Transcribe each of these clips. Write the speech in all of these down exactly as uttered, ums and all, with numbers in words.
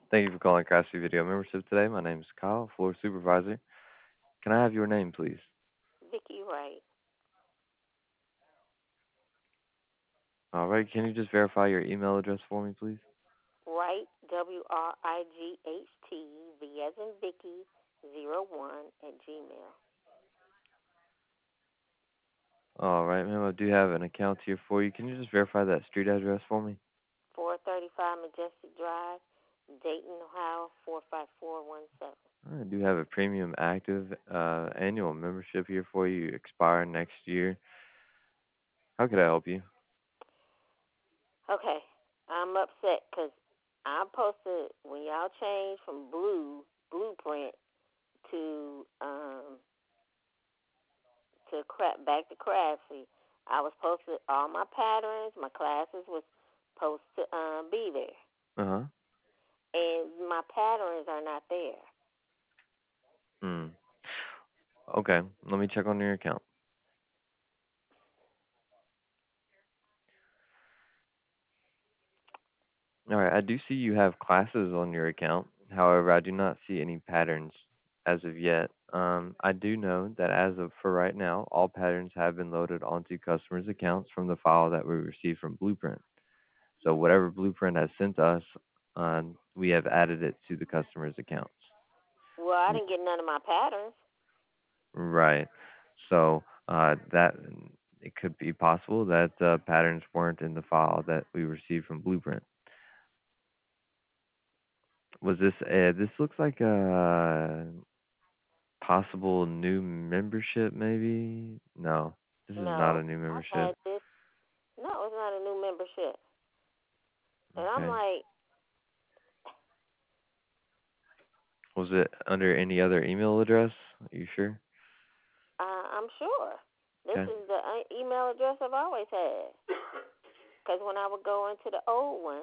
Thank you for calling Craftsy Video Membership today. My name is Kyle, floor supervisor. Can I have your name, please? Vicky Wright. All right. Can you just verify your email address for me, please? Wright, W R I G H T, V as in Vicky, zero one at Gmail. All right, ma'am. I do have an account here for you. Can you just verify that street address for me? four thirty-five Majestic Drive, Dayton, Ohio, four five four one seven. I do have a premium active uh, annual membership here for you, expire next year. How could I help you? Okay, I'm upset because I posted when y'all changed from blue, blueprint, to um to crap back to Craftsy. I was posted all my patterns, my classes was supposed to um, be there, Uh huh. and my patterns are not there. Hmm. Okay. Let me check on your account. All right. I do see you have classes on your account. However, I do not see any patterns as of yet. Um, I do know that as of for right now, all patterns have been loaded onto customers' accounts from the file that we received from Blueprint. So whatever Blueprint has sent us, um, we have added it to the customer's accounts. Well, I didn't get none of my patterns. Right. So uh, that it could be possible that uh, patterns weren't in the file that we received from Blueprint. Was this? Uh, this looks like a possible new membership, maybe? No, this is not a No, new I've membership. had this. No, it's not a new membership. And I'm Okay. like, Was it under any other email address? Are you sure? uh, I'm sure. This Okay. is the uh, email address I've always had. Because when I would go into the old one,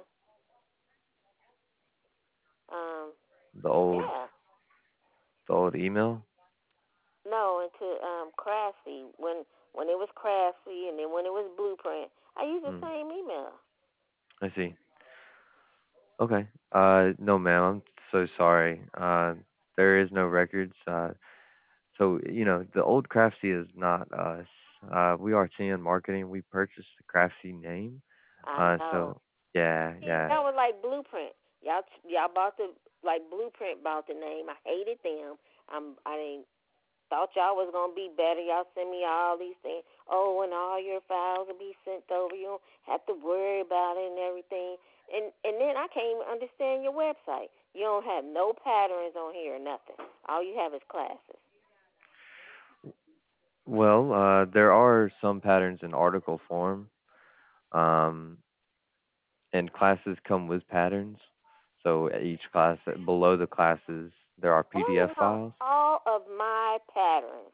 um, The old, yeah, the old email. no, into um, Craftsy when when it was Craftsy, and then when it was Blueprint, I used the Hmm. same email. I see. Okay. Uh, no, ma'am. I'm so sorry. Uh, there is no records. Uh, so you know, the old Craftsy is not us. Uh, we are T N Marketing. We purchased the Craftsy name. I Uh, know. so yeah, See, yeah. that was like Blueprint. Y'all, y'all bought the like Blueprint bought the name. I hated them. I'm, I didn't thought y'all was gonna be better. Y'all send me all these things. Oh, and all your files will be sent over. You don't have to worry about it and everything. And and then I can't even understand your website. You don't have no patterns on here or nothing. All you have is classes. Well, uh, there are some patterns in article form. Um, and classes come with patterns. So at each class, below the classes, there are I P D F want files. all of my patterns.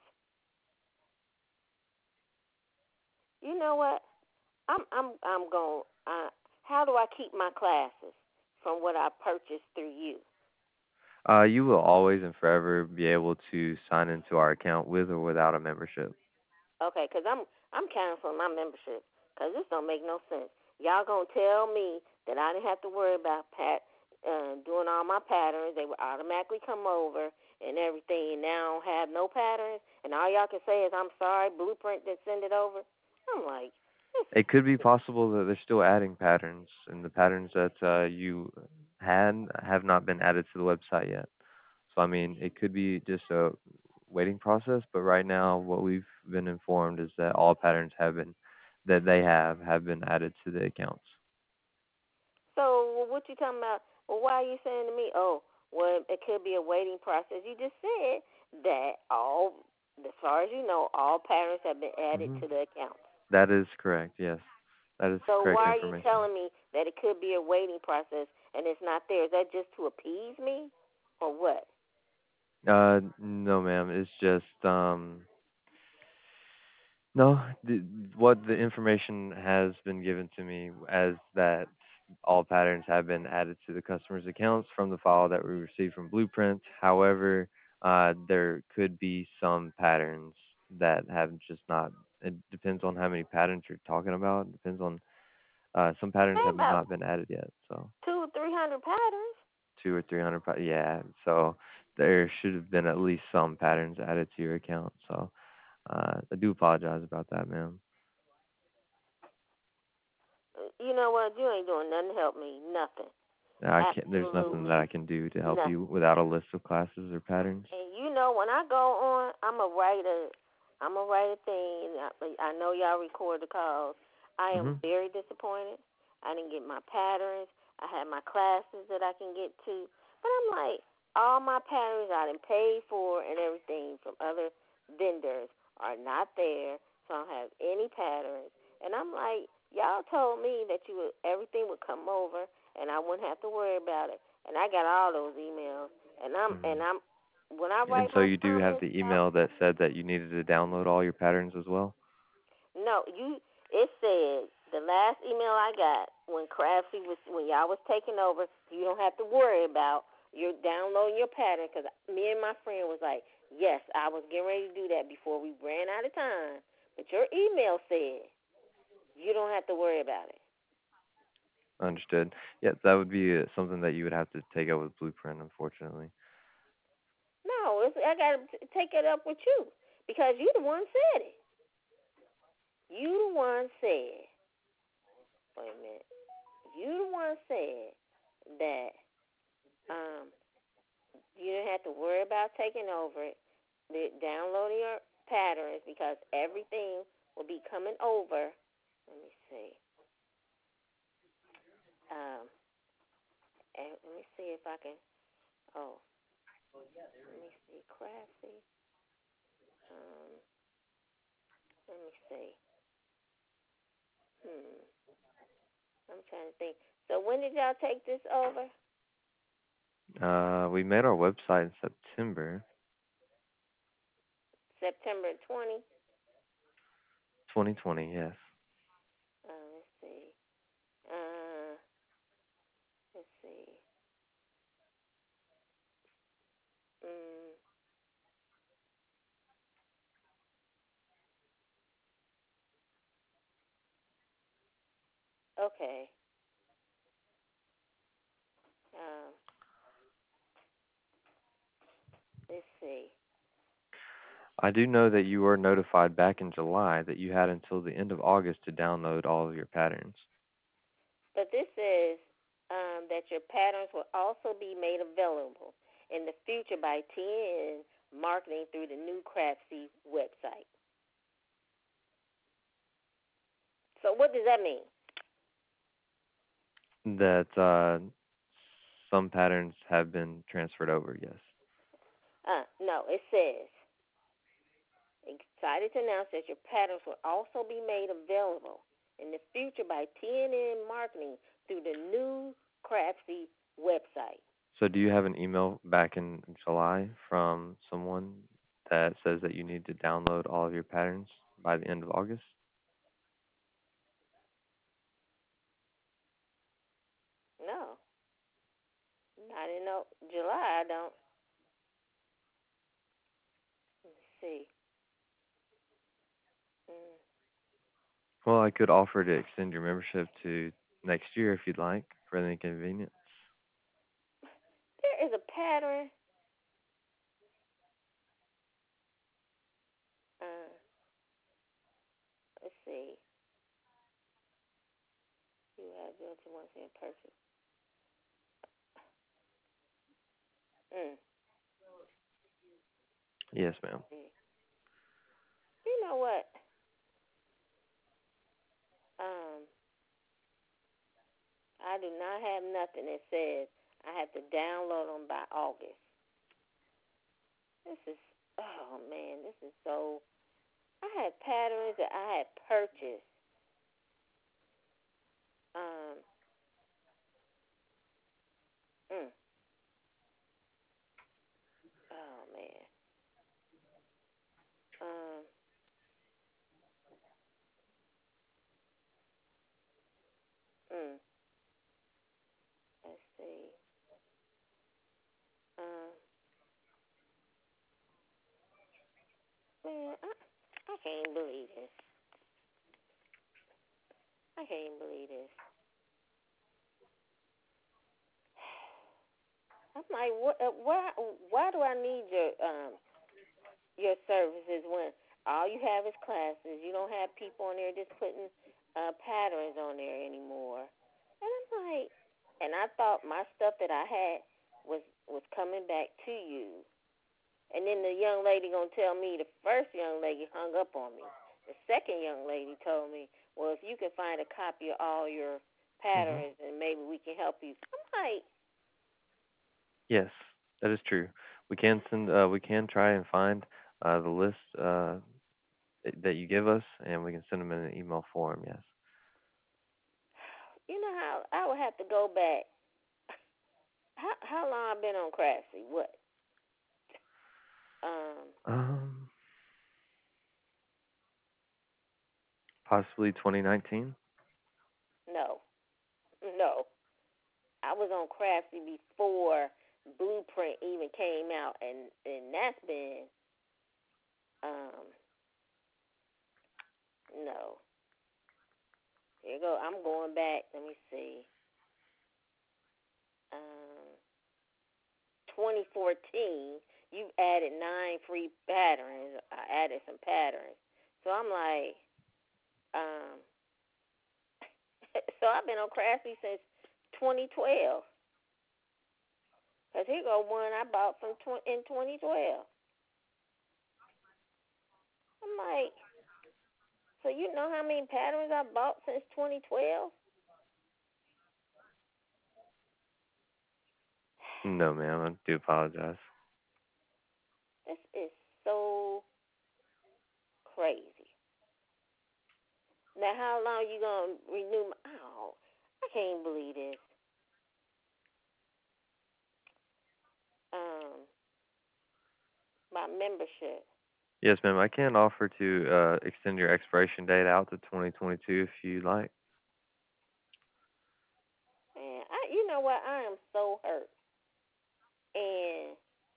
You know what? I'm I'm I'm going. Uh, how do I keep my classes from what I purchased through you? Uh, you will always and forever be able to sign into our account with or without a membership. Okay, because I'm I'm canceling my membership because this don't make no sense. Y'all gonna tell me that I didn't have to worry about pat uh, doing all my patterns? They would automatically come over and everything. And now I don't have no patterns, and all y'all can say is I'm sorry. Blueprint that send it over. I'm like, this is It could be possible that they're still adding patterns, and the patterns that uh, you had have not been added to the website yet. So, I mean, it could be just a waiting process, but right now, what we've been informed is that all patterns have been, that they have, have been added to the accounts. so. What you talking about? Well, why are you saying to me? Oh, well, it could be a waiting process. You just said that all, as far as you know, all patterns have been added Hmm. to the account. That is correct, yes. That is So correct why are you information. telling me that it could be a waiting process and it's not there? Is that just to appease me, or what? Uh, no, ma'am. It's just um, no. The, what the information has been given to me as that all patterns have been added to the customer's accounts from the file that we received from Blueprint. However, uh, there could be some patterns that have just not. It depends on how many patterns you're talking about. It depends on uh, some patterns Ain't have about not been added yet. So two, three hundred patterns. two or three hundred. Pa- yeah, so there should have been at least some patterns added to your account. So uh, I do apologize about that, ma'am. You know what? You ain't doing nothing to help me. Nothing. I can't. There's nothing that Absolutely I can do to help you nothing. without a list of classes or patterns. And you know, when I go on, I'm a writer. I'm a write a thing. I, I know y'all record the calls. I am Mhm. very disappointed. I didn't get my patterns. I had my classes that I can get to, but I'm like, all my patterns I done paid for and everything from other vendors are not there, so I don't have any patterns. And I'm like, y'all told me that you would, everything would come over and I wouldn't have to worry about it. And I got all those emails. And I'm and Mhm. I'm when I And write so my you do have comments the out, email that said that you needed to download all your patterns as well. no, you. It said the last email I got when Craftsy was when y'all was taking over. You don't have to worry about your downloading your pattern because me and my friend was like, yes, I was getting ready to do that before we ran out of time. But your email said you don't have to worry about it. Understood. Yeah, that would be uh, something that you would have to take up with Blueprint, unfortunately. No, it's, I got to take it up with you because you the one said it. You the one said. Wait a minute. You the one said that um you didn't have to worry about taking over it, the, downloading your patterns because everything will be coming over. Let me see. Um, and let me see if I can. Oh, let me see. Crafty. Um, let me see. Hmm. I'm trying to think. So when did y'all take this over? Uh, we made our website in September September twentieth. twenty twenty. Yes. Uh, let's see. Uh, let's see. Mm, okay. Um, let's see. I do know that you were notified back in July that you had until the end of August to download all of your patterns. But this says um, that your patterns will also be made available in the future by T N marketing through the new Craftsy website. So what does that mean? That uh, some patterns have been transferred over. Yes. Uh, no, it says, excited to announce that your patterns will also be made available in the future by T N N marketing through the new Craftsy website. So do you have an email back in July from someone that says that you need to download all of your patterns by the end of August? No, not in no, July, I don't. Let's see. Mm. Well, I could offer to extend your membership to next year if you'd like, for any convenience. There is a pattern. Uh, let's see. You have built to once in purchase. Mm. Yes, ma'am. See. You know what? Um, I do not have nothing that says I have to download them by August. This is, oh man, this is so. I had patterns that I had purchased. Um, mm. Oh man. Um, mm. Let's see. Um, man, I, I can't even believe this. I can't even believe this. I'm like, what? Uh, why? Why do I need your um your services when all you have is classes? You don't have people on there just putting uh patterns on there anymore. And I'm like, and I thought my stuff that I had was was coming back to you. And then the young lady gonna tell me the first young lady hung up on me. The second young lady told me, well, if you can find a copy of all your Hmm. patterns, then maybe we can help you. I'm like, Yes, that is true. We can send. Uh, we can try and find uh, the list uh, that that you give us, and we can send them in an email form. Yes. you know how I would have to go back. How how long I been on Craftsy? What? Um, Um, Possibly twenty nineteen. no, no. I was on Craftsy before Blueprint even came out, and and that's been um no. Here you go. I'm going back. Let me see. Um, twenty fourteen. You added nine free patterns. I added some patterns. So I'm like, um, so I've been on Craftsy since twenty twelve. Cause here go one I bought from tw- in twenty twelve. I'm like, so you know how many patterns I bought since twenty twelve? No, ma'am. I do apologize. This is so crazy. Now, how long you gonna renew my? Oh, I can't believe this. Um, my membership. Yes, ma'am. I can offer to uh, extend your expiration date out to twenty twenty-two if you like. Man, I, you know what? I am so hurt, and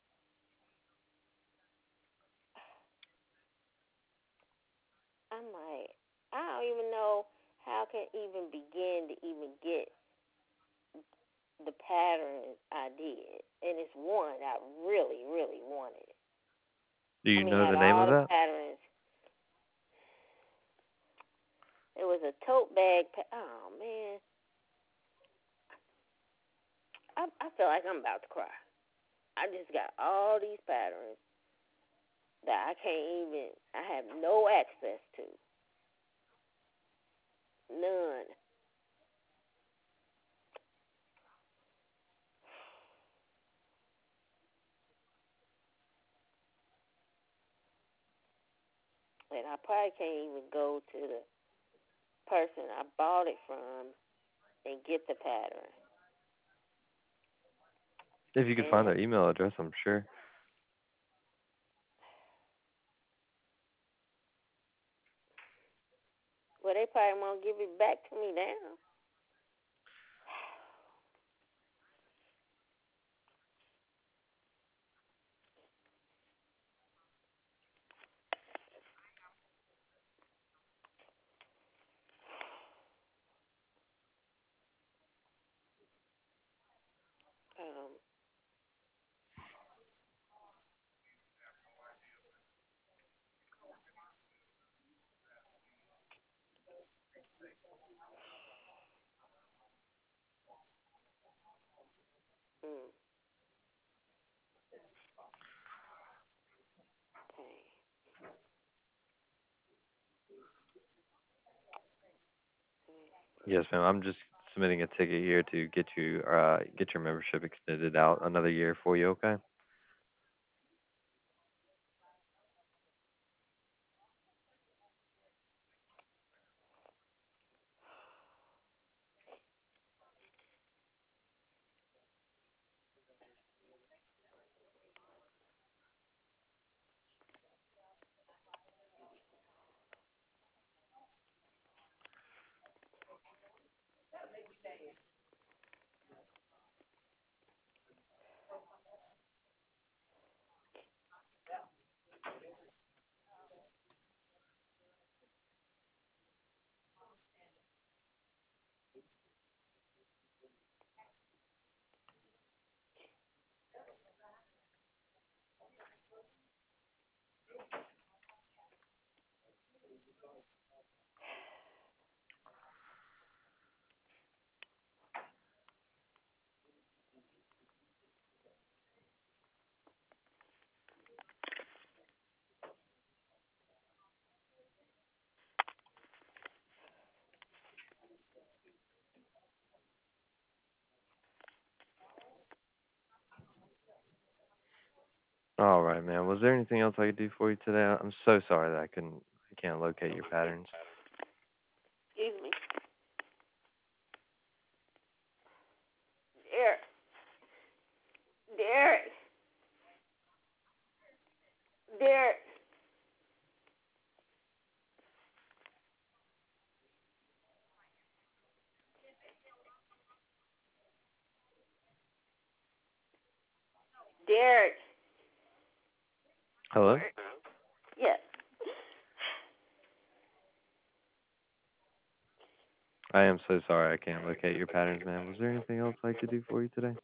I'm like, I don't even know how I can even begin to even get the patterns I did, and it's one I really, really wanted. Do I you mean, know out the of name all of the that? patterns, it was a tote bag. Pa- oh man, I I feel like I'm about to cry. I just got all these patterns that I can't even. I have no access to, none. And I probably can't even go to the person I bought it from and get the pattern. If you could find And their email address, I'm sure. well, they probably won't give it back to me now. Um, mm, dang. Yes, ma'am. I'm just submitting a ticket here to get you uh get your membership extended out another year for you. Okay. All right, man. Was there anything else I could do for you today? I'm so sorry that I couldn't, I can't locate your patterns. Excuse me. Derek. Derek. Derek. Derek. Hello? Where? Yes. I am so sorry I can't locate your patterns, man. Was there anything else I could do for you today?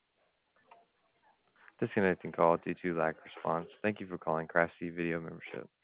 Disconnecting call due to lack of response. Thank you for calling Craftsy Video Membership.